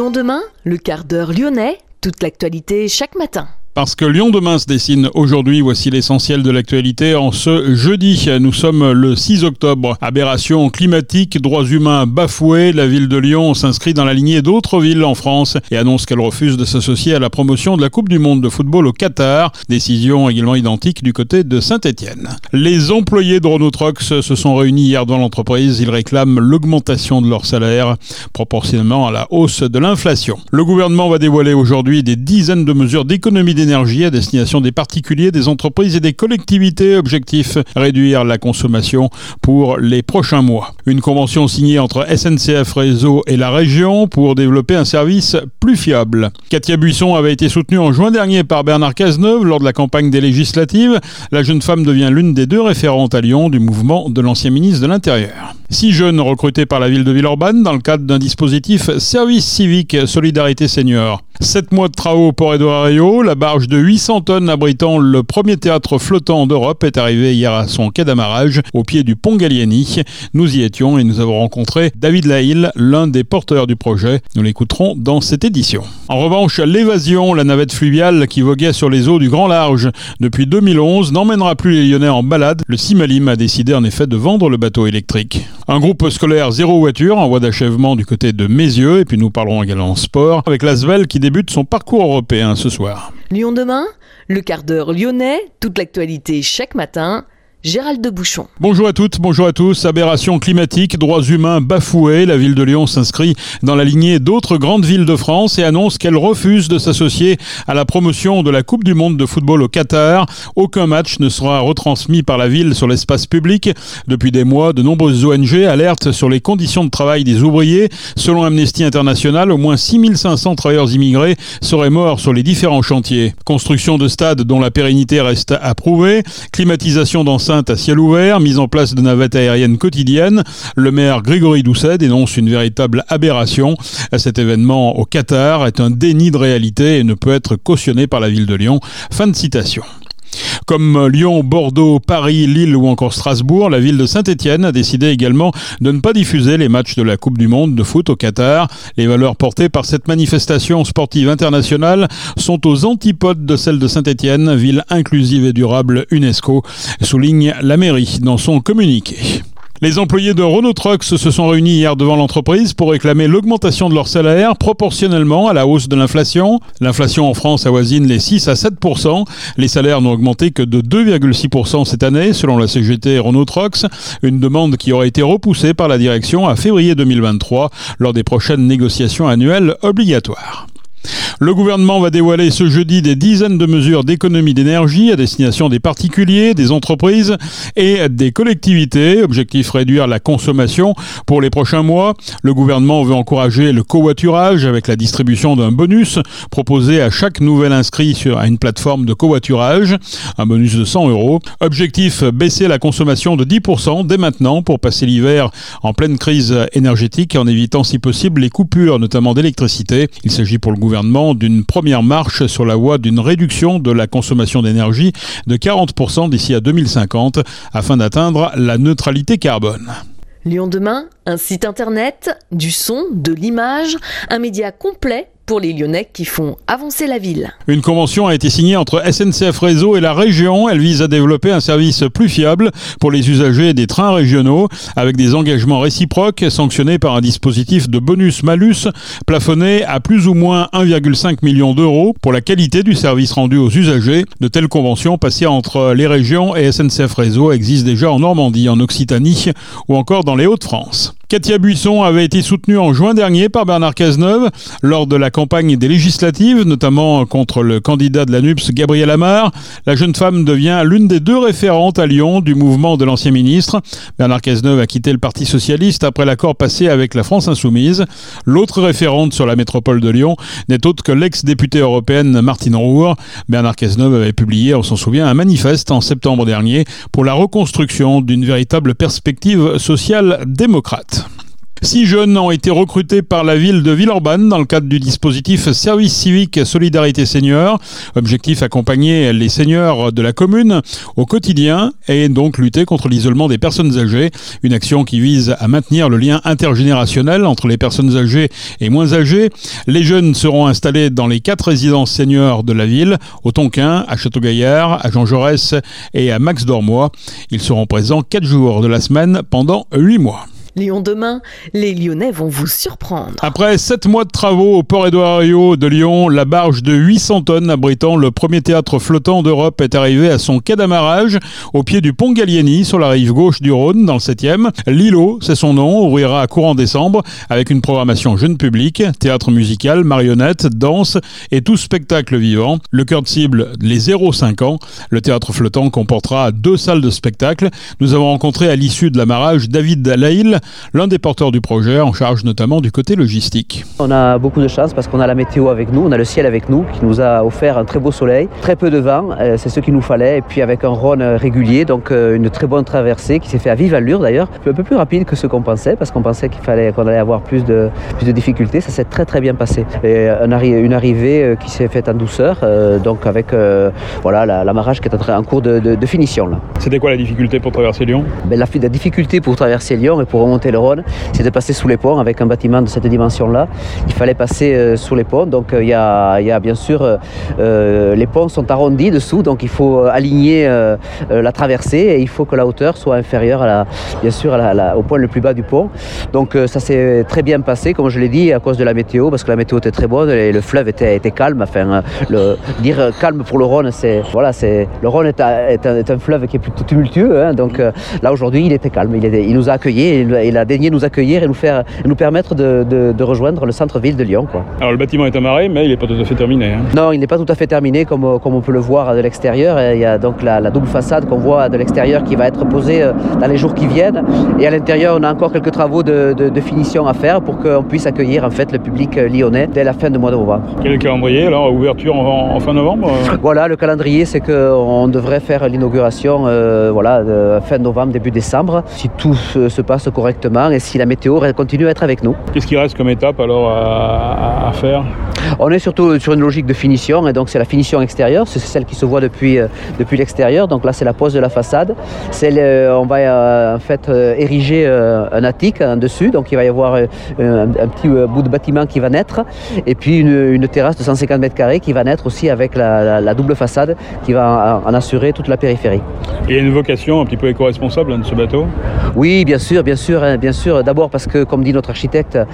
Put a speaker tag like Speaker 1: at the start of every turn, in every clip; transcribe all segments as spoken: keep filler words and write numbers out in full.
Speaker 1: Lyon demain, le quart d'heure lyonnais, toute l'actualité chaque matin.
Speaker 2: Parce que Lyon demain se dessine aujourd'hui, voici l'essentiel de l'actualité en ce jeudi. Nous sommes le six octobre. Aberration climatique, droits humains bafoués. La ville de Lyon s'inscrit dans la lignée d'autres villes en France et annonce qu'elle refuse de s'associer à la promotion de la Coupe du Monde de football au Qatar. Décision également identique du côté de Saint-Étienne. Les employés de Renault Trucks se sont réunis hier dans l'entreprise. Ils réclament l'augmentation de leur salaire proportionnellement à la hausse de l'inflation. Le gouvernement va dévoiler aujourd'hui des dizaines de mesures d'économie d'énergie énergie à destination des particuliers, des entreprises et des collectivités. Objectif, réduire la consommation pour les prochains mois. Une convention signée entre S N C F Réseau et la région pour développer un service plus fiable. Katia Buisson avait été soutenue en juin dernier par Bernard Cazeneuve lors de la campagne des législatives. La jeune femme devient l'une des deux référentes à Lyon du mouvement de l'ancien ministre de l'Intérieur. Six jeunes recrutés par la ville de Villeurbanne dans le cadre d'un dispositif service civique solidarité senior. Sept mois de travaux au port Édouard Herriot, la barge de huit cents tonnes abritant le premier théâtre flottant d'Europe est arrivée hier à son quai d'amarrage au pied du pont Gallieni. Nous y étions et nous avons rencontré David Lahil, l'un des porteurs du projet. Nous l'écouterons dans cette édition. En revanche, l'Évasion, la navette fluviale qui voguait sur les eaux du Grand Large depuis deux mille onze, n'emmènera plus les Lyonnais en balade. Le Simalim a décidé en effet de vendre le bateau électrique. Un groupe scolaire zéro voiture en voie d'achèvement du côté de Mézieux. Et puis nous parlerons également sport avec l'Asvel qui débute son parcours européen ce soir.
Speaker 1: Lyon demain, le quart d'heure lyonnais, toute l'actualité chaque matin. Gérald de Bouchon.
Speaker 2: Bonjour à toutes, bonjour à tous. Aberration climatique, droits humains bafoués. La ville de Lyon s'inscrit dans la lignée d'autres grandes villes de France et annonce qu'elle refuse de s'associer à la promotion de la Coupe du Monde de football au Qatar. Aucun match ne sera retransmis par la ville sur l'espace public. Depuis des mois, de nombreuses O N G alertent sur les conditions de travail des ouvriers. Selon Amnesty International, au moins six mille cinq cents travailleurs immigrés seraient morts sur les différents chantiers. Construction de stades dont la pérennité reste à prouver, climatisation d'enceintes à ciel ouvert, mise en place de navettes aériennes quotidiennes. Le maire Grégory Doucet dénonce une véritable aberration. Cet événement au Qatar est un déni de réalité et ne peut être cautionné par la ville de Lyon. Fin de citation. Comme Lyon, Bordeaux, Paris, Lille ou encore Strasbourg, la ville de Saint-Étienne a décidé également de ne pas diffuser les matchs de la Coupe du Monde de foot au Qatar. Les valeurs portées par cette manifestation sportive internationale sont aux antipodes de celles de Saint-Étienne, ville inclusive et durable UNESCO, souligne la mairie dans son communiqué. Les employés de Renault Trucks se sont réunis hier devant l'entreprise pour réclamer l'augmentation de leur salaire proportionnellement à la hausse de l'inflation. L'inflation en France avoisine les six à sept pour cent. Les salaires n'ont augmenté que de deux virgule six pour cent cette année, selon la C G T Renault Trucks. Une demande qui aurait été repoussée par la direction à février deux mille vingt-trois lors des prochaines négociations annuelles obligatoires. Le gouvernement va dévoiler ce jeudi des dizaines de mesures d'économie d'énergie à destination des particuliers, des entreprises et des collectivités. Objectif, réduire la consommation pour les prochains mois. Le gouvernement veut encourager le covoiturage avec la distribution d'un bonus proposé à chaque nouvel inscrit sur une plateforme de covoiturage. Un bonus de cent euros. Objectif, baisser la consommation de dix pour cent dès maintenant pour passer l'hiver en pleine crise énergétique en évitant si possible les coupures, notamment d'électricité. Il s'agit pour le gouvernement d'une première marche sur la voie d'une réduction de la consommation d'énergie de quarante pour cent d'ici à deux mille cinquante afin d'atteindre la neutralité carbone.
Speaker 1: Lyon demain, un site internet, du son, de l'image, un média complet pour les Lyonnais qui font avancer la ville.
Speaker 2: Une convention a été signée entre S N C F Réseau et la région. Elle vise à développer un service plus fiable pour les usagers des trains régionaux avec des engagements réciproques sanctionnés par un dispositif de bonus-malus plafonné à plus ou moins un virgule cinq million d'euros pour la qualité du service rendu aux usagers. De telles conventions passées entre les régions et S N C F Réseau existent déjà en Normandie, en Occitanie ou encore dans les Hauts-de-France. Katia Buisson avait été soutenue en juin dernier par Bernard Cazeneuve lors de la campagne des législatives, notamment contre le candidat de la N U P S, Gabriel Amar. La jeune femme devient l'une des deux référentes à Lyon du mouvement de l'ancien ministre. Bernard Cazeneuve a quitté le Parti socialiste après l'accord passé avec la France insoumise. L'autre référente sur la métropole de Lyon n'est autre que l'ex-députée européenne Martine Roure. Bernard Cazeneuve avait publié, on s'en souvient, un manifeste en septembre dernier pour la reconstruction d'une véritable perspective sociale démocrate. Six jeunes ont été recrutés par la ville de Villeurbanne dans le cadre du dispositif Service civique Solidarité Senior. Objectif, accompagner les seniors de la commune au quotidien et donc lutter contre l'isolement des personnes âgées. Une action qui vise à maintenir le lien intergénérationnel entre les personnes âgées et moins âgées. Les jeunes seront installés dans les quatre résidences seniors de la ville, au Tonquin, à Château-Gaillard, à Jean Jaurès et à Max-Dormois. Ils seront présents quatre jours de la semaine pendant huit mois.
Speaker 1: Lyon demain, les Lyonnais vont vous surprendre.
Speaker 2: Après sept mois de travaux au port Édouard Herriot de Lyon, la barge de huit cents tonnes abritant le premier théâtre flottant d'Europe est arrivée à son quai d'amarrage au pied du pont Gallieni sur la rive gauche du Rhône dans le septième. L'îlot, c'est son nom, ouvrira à courant décembre avec une programmation jeune public, théâtre musical, marionnettes, danse et tout spectacle vivant. Le cœur de cible, les zéro cinq ans. Le théâtre flottant comportera deux salles de spectacle. Nous avons rencontré à l'issue de l'amarrage David Laïl, l'un des porteurs du projet, en charge notamment du côté logistique.
Speaker 3: On a beaucoup de chance parce qu'on a la météo avec nous, on a le ciel avec nous qui nous a offert un très beau soleil, très peu de vent, c'est ce qu'il nous fallait, et puis avec un Rhône régulier, donc une très bonne traversée qui s'est fait à vive allure d'ailleurs, un peu plus rapide que ce qu'on pensait, parce qu'on pensait qu'il fallait qu'on allait avoir plus de, plus de difficultés. Ça s'est très très bien passé. Et un arri- une arrivée qui s'est faite en douceur, euh, donc avec euh, voilà, la, l'amarrage qui est en, train, en cours de, de, de finition. Là.
Speaker 2: C'était quoi la difficulté pour traverser Lyon ?
Speaker 3: Ben, la, la difficulté pour traverser Lyon et pour remonter le Rhône, c'est de passer sous les ponts avec un bâtiment de cette dimension-là. Il fallait passer euh, sous les ponts, donc il euh, y, a, y a bien sûr, euh, les ponts sont arrondis dessous, donc il faut aligner euh, la traversée et il faut que la hauteur soit inférieure à la, bien sûr à la, à la, au point le plus bas du pont. Donc euh, ça s'est très bien passé, comme je l'ai dit, à cause de la météo, parce que la météo était très bonne et le fleuve était, était calme. Enfin, le, dire calme pour le Rhône, c'est voilà, c'est le Rhône est, à, est, un, est un fleuve qui est plutôt tumultueux, hein, donc euh, là aujourd'hui il était calme, il, était, il nous a accueillis et il, il a daigné nous accueillir et nous, faire, et nous permettre de, de, de rejoindre le centre-ville de Lyon, quoi.
Speaker 2: Alors le bâtiment est amarré, mais il n'est pas tout à fait terminé. Hein.
Speaker 3: Non, il n'est pas tout à fait terminé comme, comme on peut le voir de l'extérieur. Il y a donc la, la double façade qu'on voit de l'extérieur qui va être posée dans les jours qui viennent. Et à l'intérieur, on a encore quelques travaux de, de, de finition à faire pour qu'on puisse accueillir en fait le public lyonnais dès la fin du mois de novembre.
Speaker 2: Quel est le calendrier alors? Ouverture en, en fin novembre?
Speaker 3: Voilà, le calendrier, c'est qu'on devrait faire l'inauguration euh, voilà, de fin novembre, début décembre, si tout se, se passe correctement et si la météo continue à être avec nous.
Speaker 2: Qu'est-ce qui reste comme étape alors à, à faire?
Speaker 3: On est surtout sur une logique de finition et donc c'est la finition extérieure, c'est celle qui se voit depuis, euh, depuis l'extérieur. Donc là c'est la pose de la façade. C'est le, on va euh, en fait euh, ériger euh, un attique en dessus, donc il va y avoir euh, un, un petit euh, bout de bâtiment qui va naître et puis une, une terrasse de cent cinquante mètres carrés qui va naître aussi avec la, la, la double façade qui va en, en assurer toute la périphérie.
Speaker 2: Et il y a une vocation un petit peu éco-responsable hein, de ce bateau? Oui,
Speaker 3: bien sûr, bien sûr, hein, bien sûr. D'abord parce que comme dit notre architecte, euh,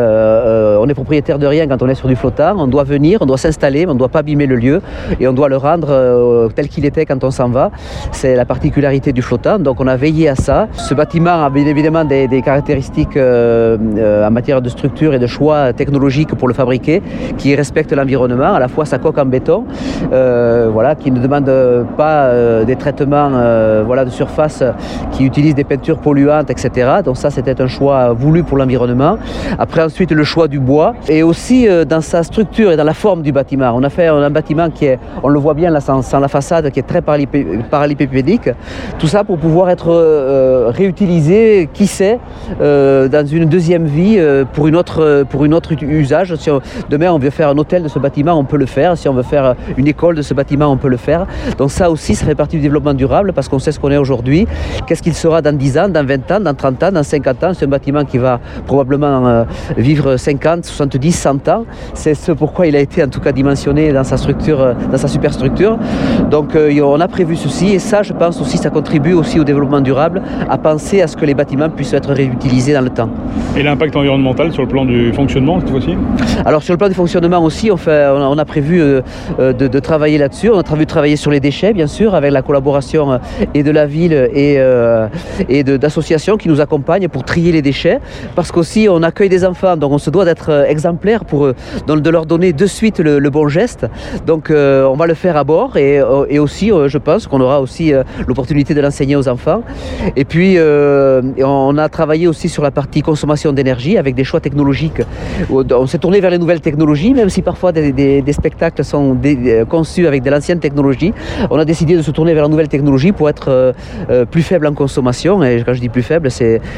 Speaker 3: euh, on est propriétaire de rien quand on est sur du flottant. On doit venir, on doit s'installer, on ne doit pas abîmer le lieu et on doit le rendre euh, tel qu'il était quand on s'en va. C'est la particularité du flottant, donc on a veillé à ça. Ce bâtiment a bien évidemment des, des caractéristiques euh, euh, en matière de structure et de choix technologiques pour le fabriquer, qui respectent l'environnement, à la fois sa coque en béton, euh, voilà, qui ne demande pas euh, des traitements euh, voilà, de surface qui utilisent des peintures polluantes, et cetera. Donc ça, c'était un choix voulu pour l'environnement. Après, ensuite, le choix du bois et aussi euh, dans sa structure et dans la forme du bâtiment. On a fait un bâtiment qui est, on le voit bien là, sans, sans la façade, qui est très parallélépipédique. Tout ça pour pouvoir être euh, réutilisé, qui sait, euh, dans une deuxième vie euh, pour une autre, pour une autre usage. Si on, demain on veut faire un hôtel de ce bâtiment, on peut le faire. Si on veut faire une école de ce bâtiment, on peut le faire. Donc ça aussi, ça fait partie du développement durable parce qu'on sait ce qu'on est aujourd'hui. Qu'est-ce qu'il sera dans dix ans, dans vingt ans, dans trente ans, dans cinquante ans? C'est un bâtiment qui va probablement euh, vivre cinquante, soixante-dix, cent ans. C'est ce pourquoi il a été en tout cas dimensionné dans sa structure, dans sa superstructure. Donc euh, on a prévu ceci et ça, je pense aussi, ça contribue aussi au développement durable, à penser à ce que les bâtiments puissent être réutilisés dans le temps.
Speaker 2: Et l'impact environnemental sur le plan du fonctionnement cette fois-ci?
Speaker 3: Alors sur le plan du fonctionnement aussi, on, fait, on, a, on a prévu euh, de, de travailler là-dessus. On a prévu de travailler sur les déchets, bien sûr, avec la collaboration et de la ville et, euh, et de, d'associations qui nous accompagnent pour trier les déchets. Parce qu'aussi, on accueille des enfants, donc on se doit d'être exemplaire pour eux, de leur donner de suite le, le bon geste. Donc euh, on va le faire à bord et, et aussi, euh, je pense qu'on aura aussi euh, l'opportunité de l'enseigner aux enfants. Et puis, euh, on a travaillé aussi sur la partie consommation d'énergie avec des choix technologiques. On s'est tourné vers les nouvelles technologies, même si parfois des, des, des spectacles sont des, conçus avec de l'ancienne technologie. On a décidé de se tourner vers la nouvelle technologie pour être euh, plus faible en consommation. Et quand je dis plus faible, c'est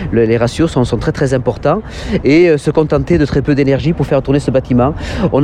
Speaker 3: le, les ratios sont, sont très très importants et euh, se contenter de très peu d'énergie pour faire tourner ce bâtiment. On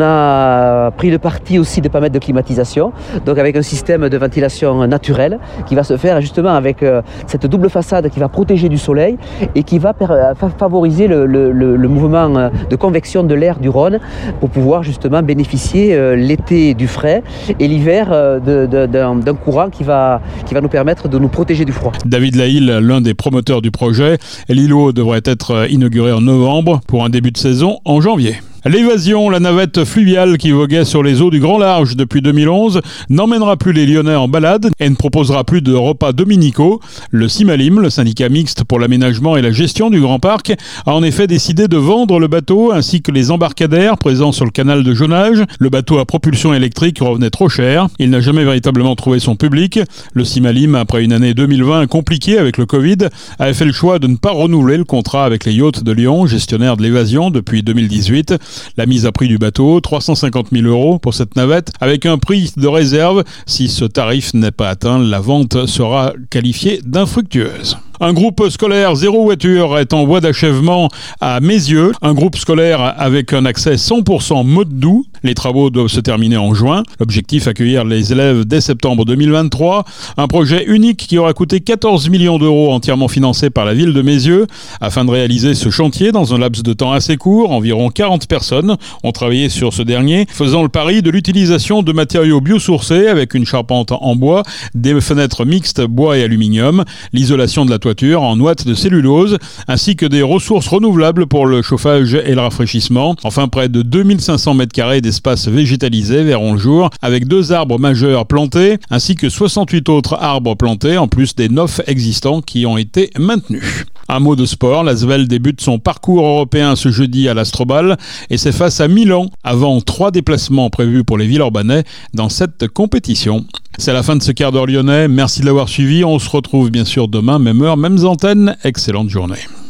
Speaker 3: a pris le parti aussi de ne pas mettre de climatisation, donc avec un système de ventilation naturelle qui va se faire justement avec euh, cette double façade qui va protéger du soleil et qui va per- favoriser le, le, le, le mouvement de convection de l'air du Rhône pour pouvoir justement bénéficier euh, l'été du frais et l'hiver euh, de, de, d'un, d'un courant qui va, qui va nous permettre de nous protéger du froid.
Speaker 2: David Lahille, l'un des promoteurs du projet, l'îlot devrait être inauguré en novembre pour un début de saison en janvier. L'Évasion, la navette fluviale qui voguait sur les eaux du Grand Large depuis deux mille onze, n'emmènera plus les Lyonnais en balade et ne proposera plus de repas dominicaux. Le Simalim, le syndicat mixte pour l'aménagement et la gestion du Grand Parc, a en effet décidé de vendre le bateau ainsi que les embarcadères présents sur le canal de Jonage. Le bateau à propulsion électrique revenait trop cher. Il n'a jamais véritablement trouvé son public. Le Simalim, après une année deux mille vingt compliquée avec le Covid, avait fait le choix de ne pas renouveler le contrat avec les yachts de Lyon, gestionnaire de l'Évasion depuis deux mille dix-huit. La mise à prix du bateau, trois cent cinquante mille euros pour cette navette, avec un prix de réserve. Si ce tarif n'est pas atteint, la vente sera qualifiée d'infructueuse. Un groupe scolaire zéro voiture est en voie d'achèvement à Mézieux. Un groupe scolaire avec un accès cent pour cent mode doux. Les travaux doivent se terminer en juin. L'objectif, accueillir les élèves dès septembre deux mille vingt-trois. Un projet unique qui aura coûté quatorze millions d'euros, entièrement financé par la ville de Mézieux. Afin de réaliser ce chantier dans un laps de temps assez court, environ quarante personnes ont travaillé sur ce dernier, faisant le pari de l'utilisation de matériaux biosourcés avec une charpente en bois, des fenêtres mixtes bois et aluminium, l'isolation de la toiture en ouate de cellulose, ainsi que des ressources renouvelables pour le chauffage et le rafraîchissement. Enfin, près de deux mille cinq cents mètres carrés d'espace végétalisé verront le jour, avec deux arbres majeurs plantés, ainsi que soixante-huit autres arbres plantés, en plus des neuf existants qui ont été maintenus. Un mot de sport, l'Asvel débute son parcours européen ce jeudi à l'Astrobal et c'est face à Milan, avant trois déplacements prévus pour les Villeurbanais dans cette compétition. C'est la fin de ce quart d'heure lyonnais. Merci de l'avoir suivi. On se retrouve bien sûr demain, même heure, mêmes antennes. Excellente journée.